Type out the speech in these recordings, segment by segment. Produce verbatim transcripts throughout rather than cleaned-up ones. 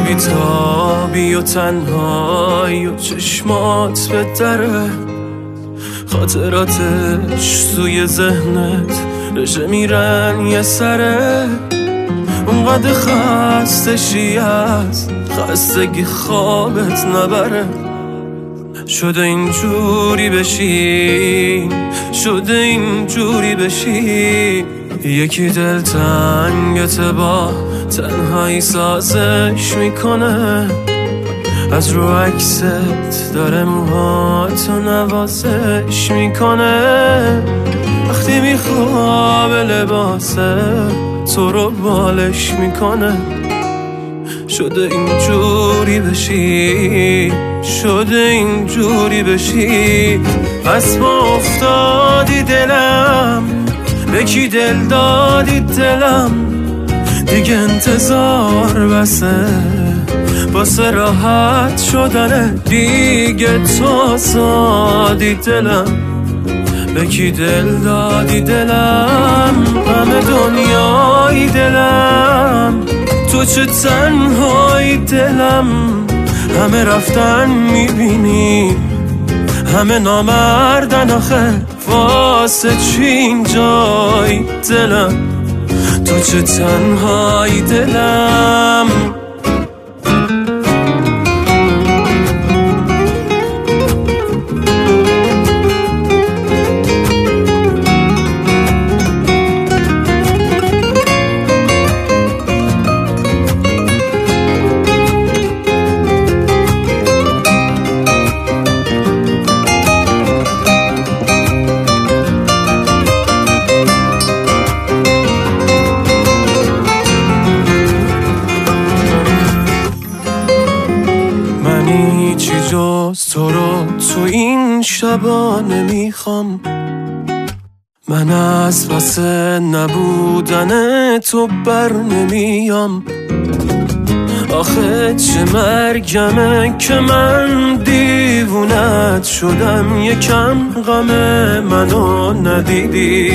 بیتابی و تنهایی و چشمات به دره، خاطراتش توی ذهنت رژه میرن یه سره. اونقدر خستشی از خستگی خوابت نبره. شده اینجوری بشی، شده اینجوری بشی، یکی دل تنگت با تنهایی سازش میکنه. از رو عکست داره موهاتو نوازش میکنه. وقتی میخواب لباسه تو رو بالش میکنه. شده اینجوری بشی، شده اینجوری بشی. پس ما افتادی دلم، به کی دل دادی دلم، دیگه انتظار بسه واسه راحت شدنه. دیگه تو آزادی دلم، به کی دل دادی دلم، همه دنیای دلم، تو چه تنهایی دلم. همه رفتن میبینی، همه نامردن آخه، واسه چی اینجای دلم، تو چه تنهایی دلم. چی جز تو رو تو این شبا نمیخوام. من از پس نبودن تو بر نمیام. آخه چه مرگمه که من دیوونت شدم، یکم غم منو ندیدی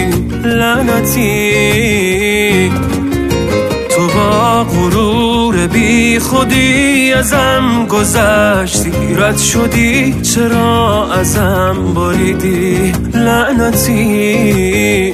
لعنتی. تو با غرور بی خودی ازم گذشتی، رد شدی چرا ازم بریدی لعنتی.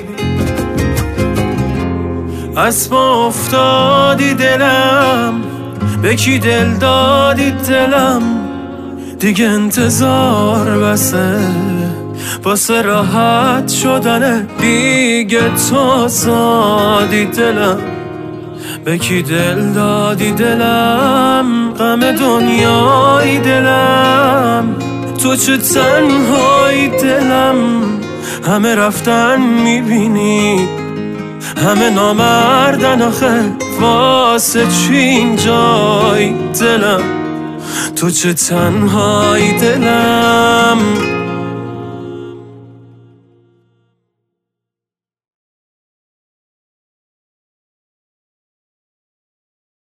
از ما افتادی دلم، به کی دل دادی دلم، دیگه انتظار بسه واسه راحت شدنه. دیگه تو آزادی دلم، به کی دل دادی دلم، غم دنیای دلم، تو چه تنهایی دلم. همه رفتن میبینی، همه نامردن آخه، واسه چی اینجای دلم، تو چه تنهایی دلم.